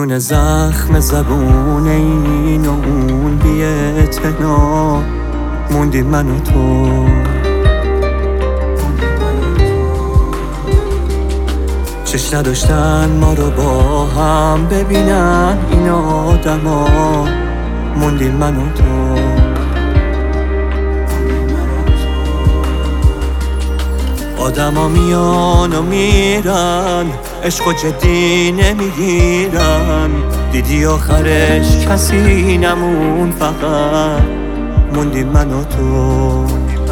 میونه زخم زبون این و اون بی اعتنا موندیم من و تو. چش نداشتن ما رو با هم ببینن این آدما موندیم من و تو. آدما میان و میرن عشق و جدی نمیگیرن، دیدی آخرش کسی نمون فقط موندیم من و تو.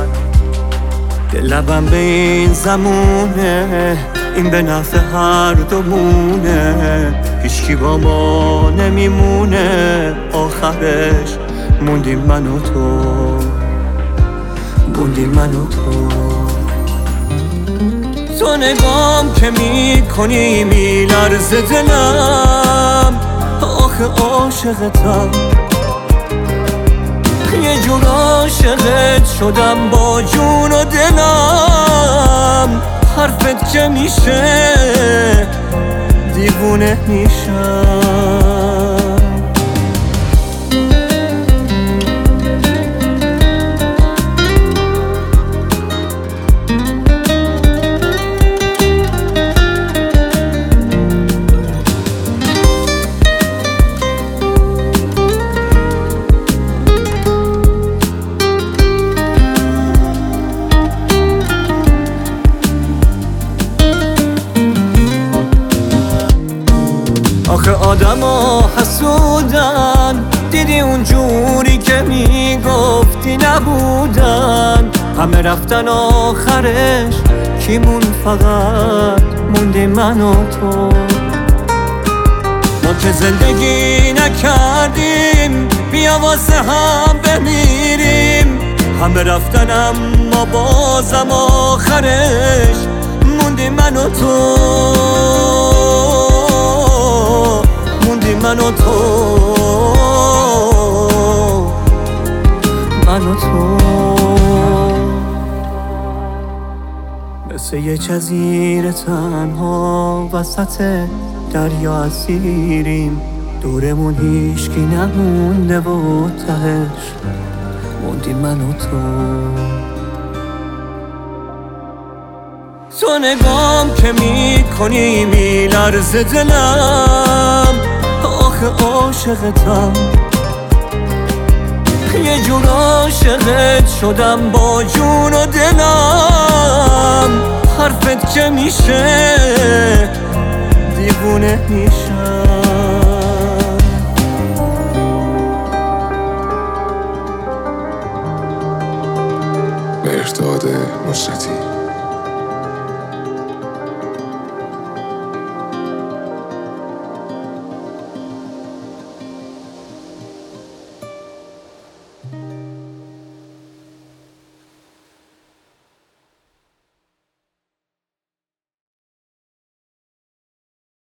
لبم به این زمونه این به نفع هر دومونه، هیچکی با ما نمیمونه آخرش موندیم من و تو. موندیم من و تو. تو نگام که میکنی میلرزه دلم، آخه عاشقتم یه جور عاشقت شدم با جون و دلم. حرفت که میشه دیوونه میشم. آخه آدما حسودن، دیدی اون جوری که میگفتی نبودن، همه رفتن آخرش کیمون فقط موندی من و تو. ما که زندگی نکردیم بیا واسه هم بمیریم، همه رفتن اما بازم آخرش موندی من و تو. من و تو. من و تو مثل یه جزیره تنها وسط دریا اسیریم، دورمون هیچکی نمونده و تهش موندیم من و تو. تو نگام که میکنی میلرزه دلم، آخه عاشقتم یه جور عاشقت شدم با جون و دلم. حرفت که میشه دیوونه میشم. مهرداد نصرتی.